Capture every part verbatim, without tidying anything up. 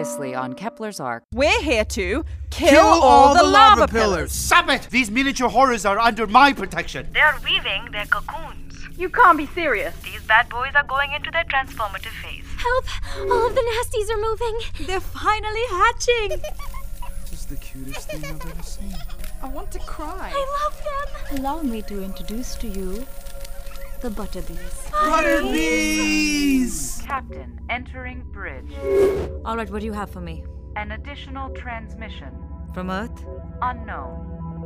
Previously on Kepler's Ark. We're here to kill, Kill all, all the, the lava, lava pillars. pillars. Stop it! These miniature horrors are under my protection. They're weaving their cocoons. You can't be serious. These bad boys are going into their transformative phase. Help! All of the nasties are moving. They're finally hatching. This is the cutest thing I've ever seen. I want to cry. I love them. Allow me to introduce to you the Butterbees. Butterbees! Captain entering bridge. All right, what do you have for me? An additional transmission. From Earth? Unknown.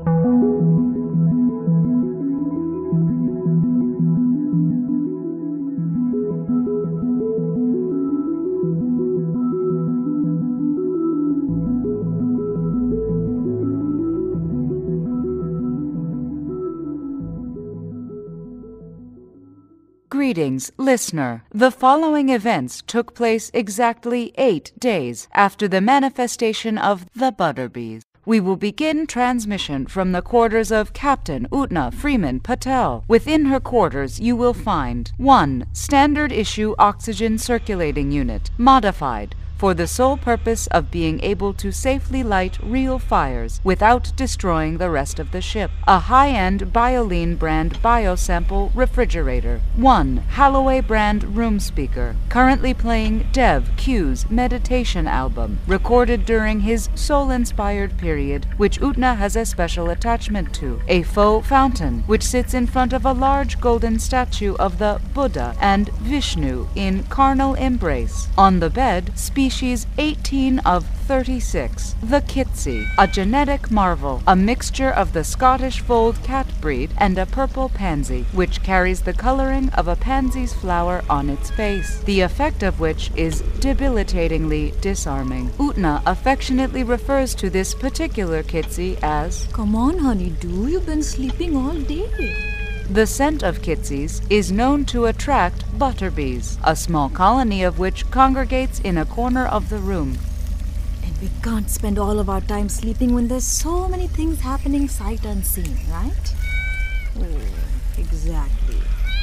Greetings, listener. The following events took place exactly eight days after the manifestation of the Butterbees. We will begin transmission from the quarters of Captain Utna Freeman Patel. Within her quarters, you will find one. Standard issue oxygen circulating unit, modified for the sole purpose of being able to safely light real fires without destroying the rest of the ship. A high-end Bioline brand biosample refrigerator. One. Halloway brand room speaker, currently playing Dev Q's meditation album, recorded during his soul-inspired period, which Utna has a special attachment to. A faux fountain, which sits in front of a large golden statue of the Buddha and Vishnu in carnal embrace. On the bed, species Species eighteen of thirty-six, the Kitsy, a genetic marvel, a mixture of the Scottish fold cat breed and a purple pansy, which carries the coloring of a pansy's flower on its face, the effect of which is debilitatingly disarming. Utna affectionately refers to this particular Kitsy as, Come on, honey-do, you've been sleeping all day. The scent of Kitsy's is known to attract butterbees, a small colony of which congregates in a corner of the room. And we can't spend all of our time sleeping when there's so many things happening sight unseen, right? Oh, exactly.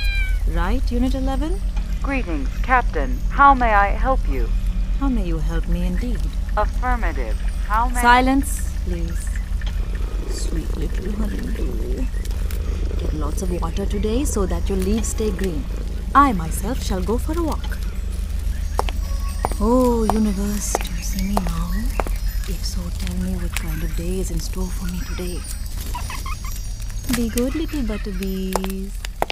Right, Unit eleven? Greetings, Captain. How may I help you? How may you help me indeed? Affirmative. How may... Silence, please. Sweet little honey-do. Get lots of water today so that your leaves stay green. I myself shall go for a walk. Oh, universe, do you see me now? If so, tell me what kind of day is in store for me today. Be good, little butterbees.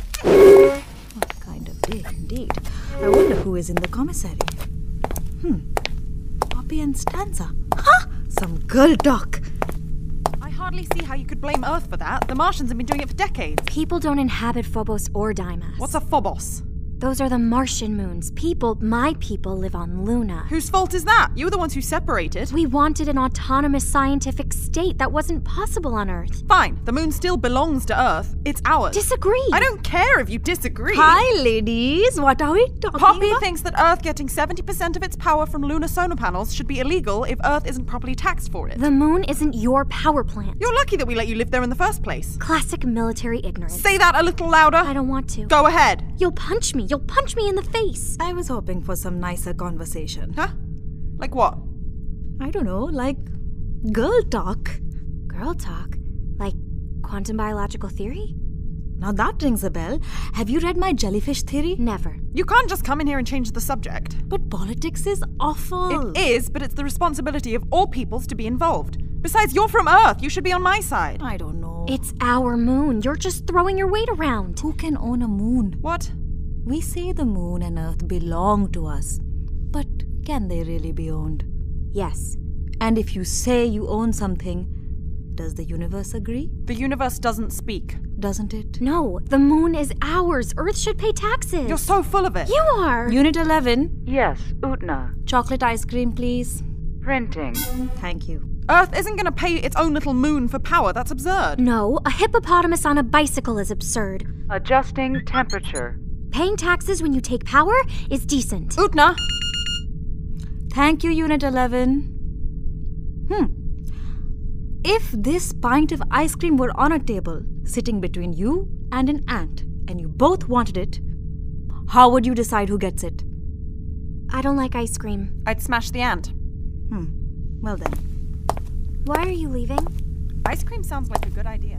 What kind of day, indeed. I wonder who is in the commissary. Hmm. Poppy and Stanza. Ha! Some girl talk. I hardly see how you could blame Earth for that. The Martians have been doing it for decades. People don't inhabit Phobos or Deimos. What's a Phobos? Those are the Martian moons. People, my people, live on Luna. Whose fault is that? You were the ones who separated. We wanted an autonomous scientific state that wasn't possible on Earth. Fine, the moon still belongs to Earth. It's ours. Disagree. I don't care if you disagree. Hi, ladies. What are we talking Poppy about? thinks that Earth getting seventy percent of its power from lunar solar panels should be illegal if Earth isn't properly taxed for it. The moon isn't your power plant. You're lucky that we let you live there in the first place. Classic military ignorance. Say that a little louder. I don't want to. Go ahead. You'll punch me. You'll punch me in the face. I was hoping for some nicer conversation. Huh? Like what? I don't know, like girl talk. Girl talk? Like quantum biological theory? Now that rings a bell. Have you read my jellyfish theory? Never. You can't just come in here and change the subject. But politics is awful. It is, but it's the responsibility of all peoples to be involved. Besides, you're from Earth. You should be on my side. I don't know. It's our moon. You're just throwing your weight around. Who can own a moon? What? We say the moon and Earth belong to us. But can they really be owned? Yes. And if you say you own something, does the universe agree? The universe doesn't speak. Doesn't it? No, the moon is ours. Earth should pay taxes. You're so full of it. You are. Unit eleven. Yes, Utna. Chocolate ice cream, please. Printing. Thank you. Earth isn't going to pay its own little moon for power. That's absurd. No, a hippopotamus on a bicycle is absurd. Adjusting temperature. Paying taxes when you take power is decent. Utna! Thank you, Unit eleven. Hmm. If this pint of ice cream were on a table, sitting between you and an ant, and you both wanted it, how would you decide who gets it? I don't like ice cream. I'd smash the ant. Hmm. Well then. Why are you leaving? Ice cream sounds like a good idea.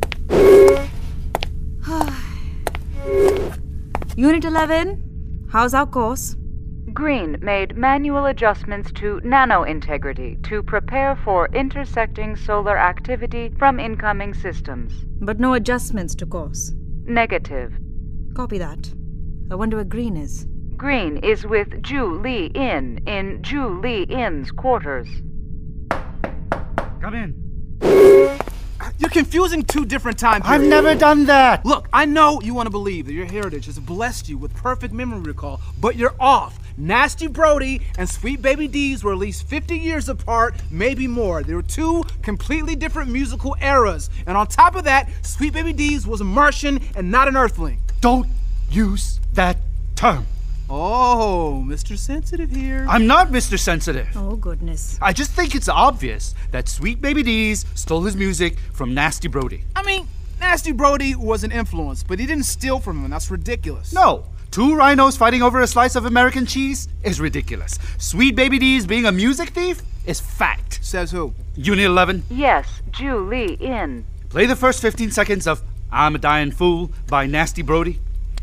Unit eleven, how's our course? Green made manual adjustments to nano-integrity to prepare for intersecting solar activity from incoming systems. But no adjustments to course. Negative. Copy that. I wonder where Green is. Green is with Ju Li In in Ju Li In's quarters. Come in. You're confusing two different time periods. I've never done that. Look, I know you want to believe that your heritage has blessed you with perfect memory recall, but you're off. Nasty Brody and Sweet Baby D's were at least fifty years apart, maybe more. They were two completely different musical eras. And on top of that, Sweet Baby D's was a Martian and not an Earthling. Don't use that term. Oh, Mister Sensitive here. I'm not Mister Sensitive. Oh, goodness. I just think it's obvious that Sweet Baby D's stole his music from Nasty Brody. I mean, Nasty Brody was an influence, but he didn't steal from him. That's ridiculous. No. Two rhinos fighting over a slice of American cheese is ridiculous. Sweet Baby D's being a music thief is fact. Says who? Unit eleven. Yes, Ju Li In. Play the first fifteen seconds of I'm a Dying Fool by Nasty Brody.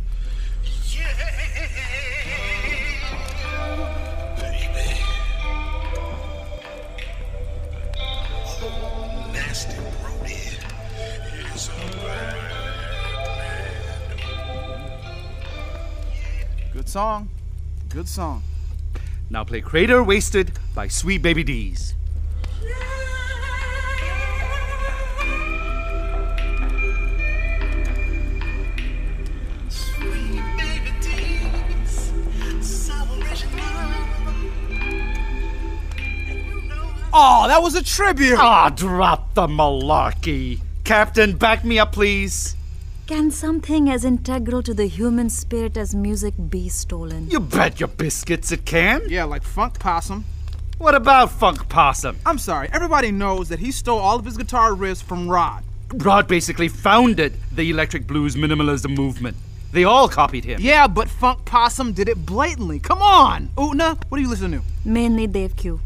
Good song. Good song. Now play Crater Wasted by Sweet Baby D's. Oh, that was a tribute. Ah, drop the malarkey. Captain, back me up, please. Can something as integral to the human spirit as music be stolen? You bet your biscuits it can. Yeah, like Funk Possum. What about Funk Possum? I'm sorry, everybody knows that he stole all of his guitar riffs from Rod. Rod basically founded the electric blues minimalism movement. They all copied him. Yeah, but Funk Possum did it blatantly. Come on! Utna, what do you listen to? Mainly Dave Q.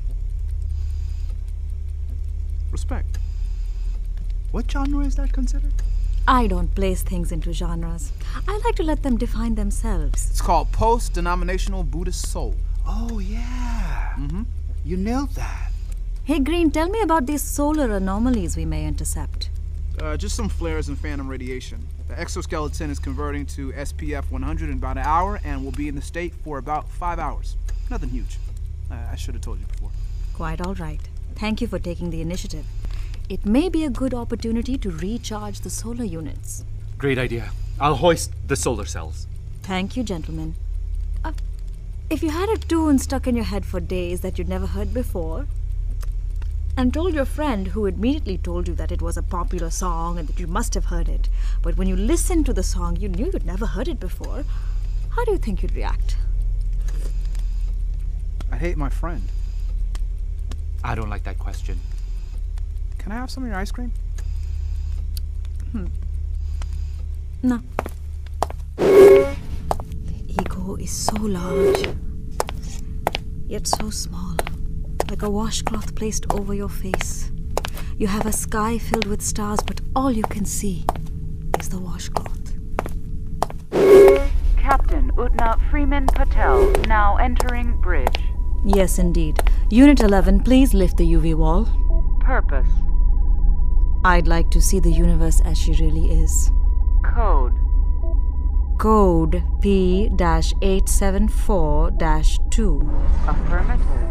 Respect. What genre is that considered? I don't place things into genres. I like to let them define themselves. It's called post-denominational Buddhist soul. Oh, yeah. Mm-hmm. You nailed that. Hey, Green, tell me about these solar anomalies we may intercept. Uh, just some flares and phantom radiation. The exoskeleton is converting to S P F one hundred in about an hour and will be in the state for about five hours. Nothing huge. Uh, I should have told you before. Quite all right. Thank you for taking the initiative. It may be a good opportunity to recharge the solar units. Great idea. I'll hoist the solar cells. Thank you, gentlemen. Uh, if you had a tune stuck in your head for days that you'd never heard before, and told your friend who immediately told you that it was a popular song and that you must have heard it, but when you listened to the song you knew you'd never heard it before, how do you think you'd react? I hate my friend. I don't like that question. Can I have some of your ice cream? Hmm. No. Ego is so large, yet so small, like a washcloth placed over your face. You have a sky filled with stars, but all you can see is the washcloth. Captain Utna Freeman Patel, now entering bridge. Yes, indeed. Unit eleven, please lift the U V wall. Purpose. I'd like to see the universe as she really is. Code. Code P eight seven four dash two. Affirmative.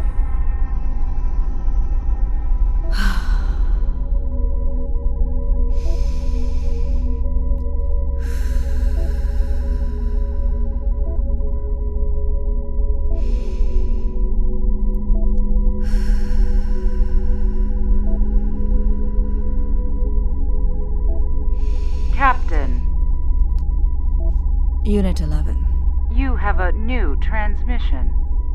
Captain. Unit eleven. You have a new transmission.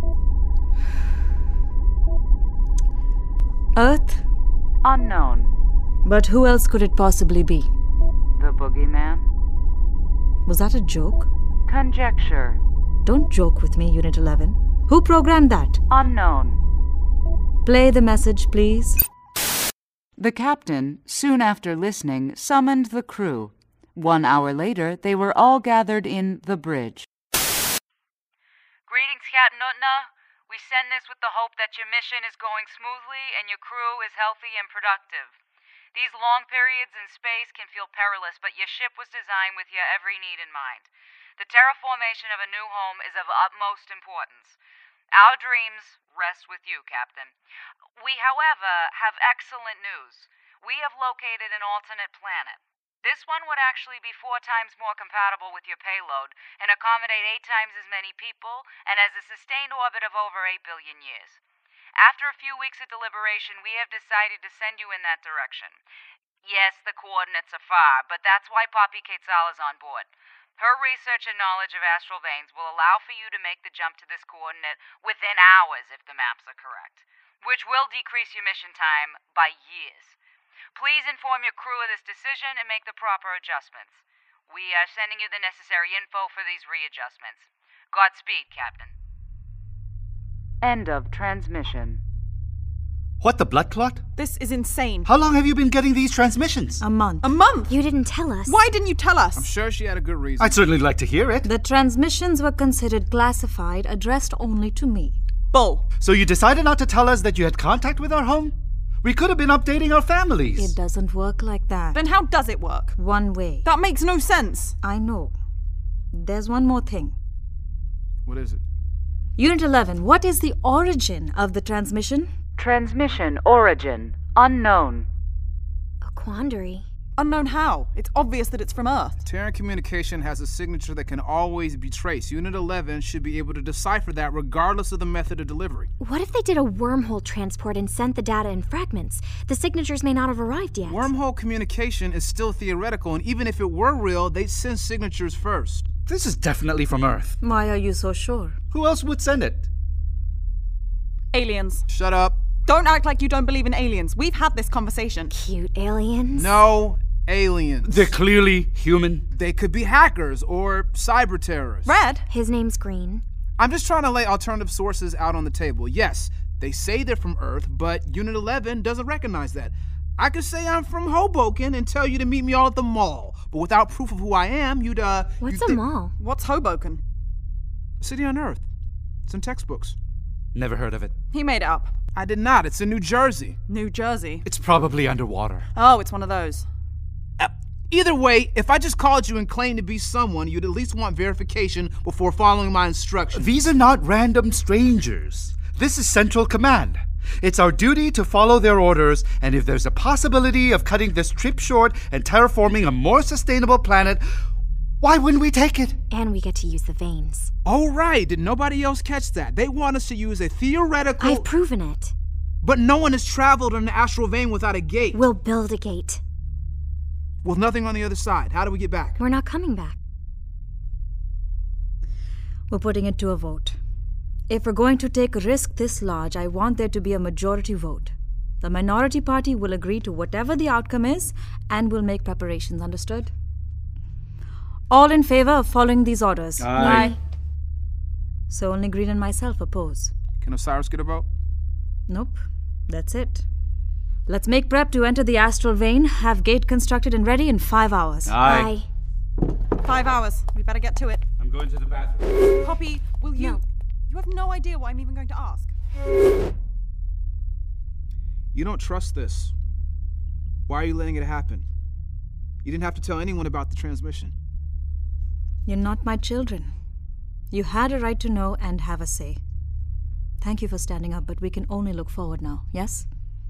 Earth? Unknown. But who else could it possibly be? The boogeyman. Was that a joke? Conjecture. Don't joke with me, Unit eleven. Who programmed that? Unknown. Play the message, please. The captain, soon after listening, summoned the crew. One hour later, they were all gathered in the bridge. Greetings, Captain Utna. We send this with the hope that your mission is going smoothly and your crew is healthy and productive. These long periods in space can feel perilous, but your ship was designed with your every need in mind. The terraformation of a new home is of utmost importance. Our dreams rest with you, Captain. We, however, have excellent news. We have located an alternate planet. This one would actually be four times more compatible with your payload and accommodate eight times as many people and has a sustained orbit of over eight billion years. After a few weeks of deliberation, we have decided to send you in that direction. Yes, the coordinates are far, but that's why Poppy Quetzal is on board. Her research and knowledge of astral veins will allow for you to make the jump to this coordinate within hours if the maps are correct, which will decrease your mission time by years. Please inform your crew of this decision and make the proper adjustments. We are sending you the necessary info for these readjustments. Godspeed, Captain. End of transmission. What, the blood clot? This is insane. How long have you been getting these transmissions? A month. A month? You didn't tell us. Why didn't you tell us? I'm sure she had a good reason. I'd certainly like to hear it. The transmissions were considered classified, addressed only to me. Bull. So you decided not to tell us that you had contact with our home? We could have been updating our families. It doesn't work like that. Then how does it work? One way. That makes no sense. I know. There's one more thing. What is it? Unit eleven, what is the origin of the transmission? Transmission origin unknown. A quandary. Unknown how? It's obvious that it's from Earth. Terran Communication has a signature that can always be traced. Unit eleven should be able to decipher that regardless of the method of delivery. What if they did a wormhole transport and sent the data in fragments? The signatures may not have arrived yet. Wormhole communication is still theoretical, and even if it were real, they'd send signatures first. This is definitely from Earth. Why are you so sure? Who else would send it? Aliens. Shut up. Don't act like you don't believe in aliens. We've had this conversation. Cute aliens? No aliens. They're clearly human. They could be hackers or cyber terrorists. Red? His name's Green. I'm just trying to lay alternative sources out on the table. Yes, they say they're from Earth, but Unit eleven doesn't recognize that. I could say I'm from Hoboken and tell you to meet me all at the mall, but without proof of who I am, you'd, uh... What's you'd a thi- mall? What's Hoboken? A city on Earth. It's in textbooks. Never heard of it. He made it up. I did not. It's in New Jersey. New Jersey. It's probably underwater. Oh, it's one of those. Uh, either way, if I just called you and claimed to be someone, you'd at least want verification before following my instructions. These are not random strangers. This is Central Command. It's our duty to follow their orders, and if there's a possibility of cutting this trip short and terraforming a more sustainable planet, why wouldn't we take it? And we get to use the veins. Oh, right. Did nobody else catch that? They want us to use a theoretical... I've proven it. But no one has traveled on an astral vein without a gate. We'll build a gate. With nothing on the other side. How do we get back? We're not coming back. We're putting it to a vote. If we're going to take a risk this large, I want there to be a majority vote. The minority party will agree to whatever the outcome is and will make preparations, understood? All in favor of following these orders? Aye. So only Green and myself oppose. Can Osiris get a vote? Nope. That's it. Let's make prep to enter the astral vein, have gate constructed and ready in five hours. Aye. Five hours. We better get to it. I'm going to the bathroom. Poppy, will you... No. You have no idea why I'm even going to ask. You don't trust this. Why are you letting it happen? You didn't have to tell anyone about the transmission. You're not my children. You had a right to know and have a say. Thank you for standing up, but we can only look forward now, yes?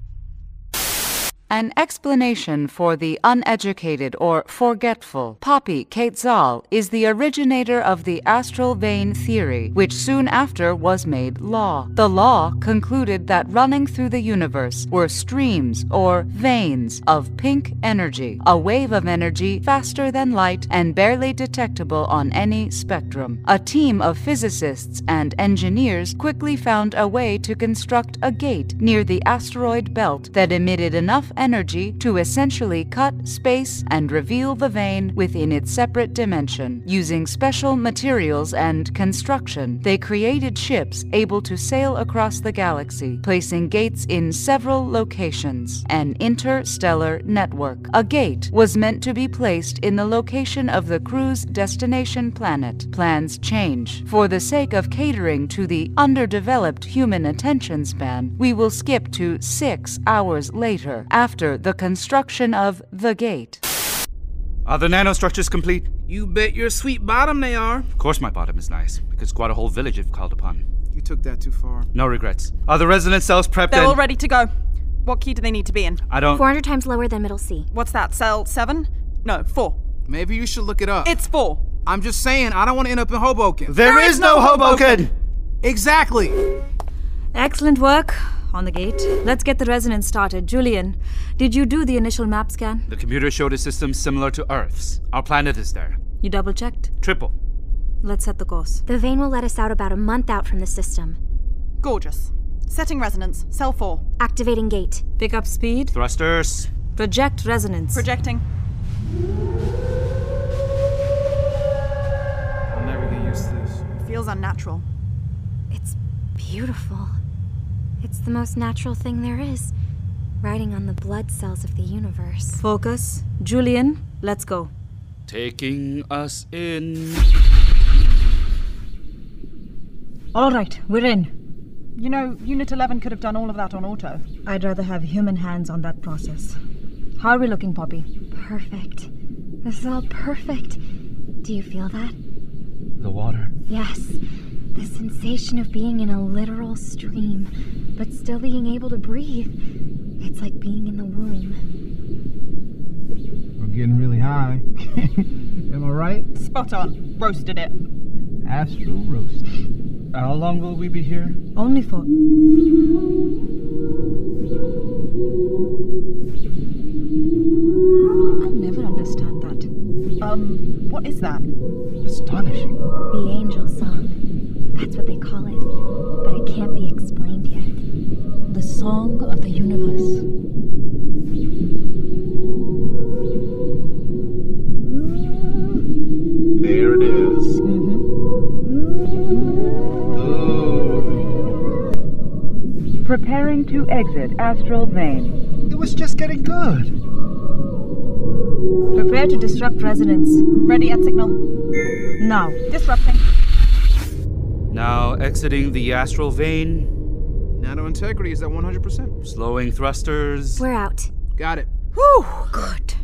An explanation for the uneducated or forgetful Poppy Quetzal is the originator of the astral vein theory, which soon after was made law. The law concluded that running through the universe were streams or veins of pink energy, a wave of energy faster than light and barely detectable on any spectrum. A team of physicists and engineers quickly found a way to construct a gate near the asteroid belt that emitted enough energy energy to essentially cut space and reveal the vein within its separate dimension. Using special materials and construction, they created ships able to sail across the galaxy, placing gates in several locations. An interstellar network. A gate was meant to be placed in the location of the crew's destination planet. Plans change. For the sake of catering to the underdeveloped human attention span, we will skip to six hours later, after the construction of the gate. Are the nanostructures complete? You bet your sweet bottom they are. Of course my bottom is nice. We could squat a whole village if called upon. You took that too far. No regrets. Are the resonance cells prepped They're and- all ready to go. What key do they need to be in? I don't... four hundred times lower than middle C. What's that, cell seven? No, four. Maybe you should look it up. It's four. I'm just saying, I don't want to end up in Hoboken. There is no Hoboken! Exactly. Excellent work on the gate. Let's get the resonance started. Julian, did you do the initial map scan? The computer showed a system similar to Earth's. Our planet is there. You double-checked? Triple. Let's set the course. The vein will let us out about a month out from the system. Gorgeous. Setting resonance. Cell four. Activating gate. Pick up speed. Thrusters. Project resonance. Projecting. I'll never get used to this. Feels unnatural. It's beautiful. It's the most natural thing there is. Riding on the blood cells of the universe. Focus. Julian, let's go. Taking us in. All right, we're in. You know, Unit eleven could have done all of that on auto. I'd rather have human hands on that process. How are we looking, Poppy? Perfect. This is all perfect. Do you feel that? The water. Yes. The sensation of being in a literal stream, but still being able to breathe. It's like being in the womb. We're getting really high. Am I right? Spot on. Roasted it. Astral roast. How long will we be here? Only for... I'll never understand that. Um, what is that? Astonishing. The angel song. That's what they call it. But it can't be explained yet. The song of the universe. There it is. Preparing to exit astral vein. It was just getting good. Prepare to disrupt resonance. Ready at signal. Now. Disrupting. Now exiting the astral vein. Nano integrity is at one hundred percent. Slowing thrusters. We're out. Got it. Whew, good.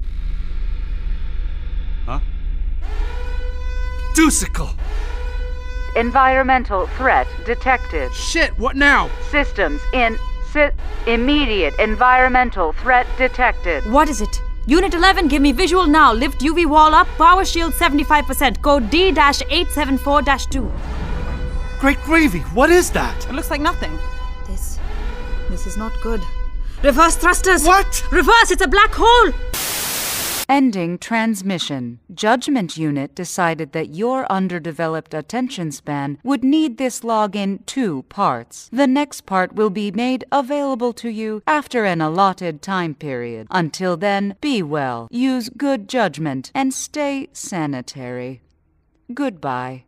Huh? Deucicle! Environmental threat detected. Shit, what now? Systems in... Si- immediate environmental threat detected. What is it? Unit eleven, give me visual now. Lift U V wall up. Power shield seventy-five percent. Code D eight seven four dash two. Great gravy, what is that? It looks like nothing. This... This is not good. Reverse thrusters! What? Reverse, it's a black hole! Ending transmission. Judgment Unit decided that your underdeveloped attention span would need this log in two parts. The next part will be made available to you after an allotted time period. Until then, be well, use good judgment, and stay sanitary. Goodbye.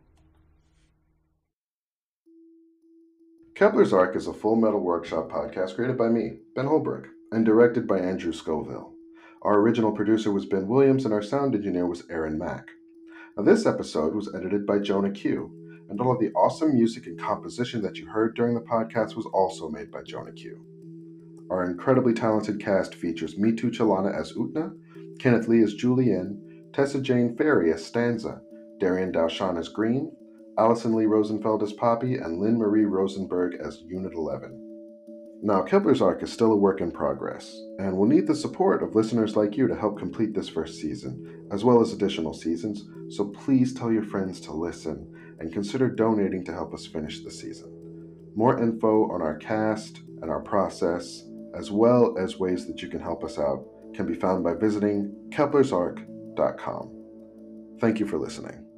Kepler's Ark is a Full Metal Workshop podcast created by me, Ben Holbrook, and directed by Andrew Scoville. Our original producer was Ben Williams, and our sound engineer was Aaron Mack. Now, this episode was edited by Jonah Q, and all of the awesome music and composition that you heard during the podcast was also made by Jonah Q. Our incredibly talented cast features Mitu Chalana as Utna, Kenneth Lee as Julian, Tessa Jane Ferry as Stanza, Darian Daushan as Green, Allison Lee Rosenfeld as Poppy, and Lynn Marie Rosenberg as Unit eleven. Now, Kepler's Ark is still a work in progress, and will need the support of listeners like you to help complete this first season, as well as additional seasons, so please tell your friends to listen, and consider donating to help us finish the season. More info on our cast and our process, as well as ways that you can help us out, can be found by visiting keplersark dot com. Thank you for listening.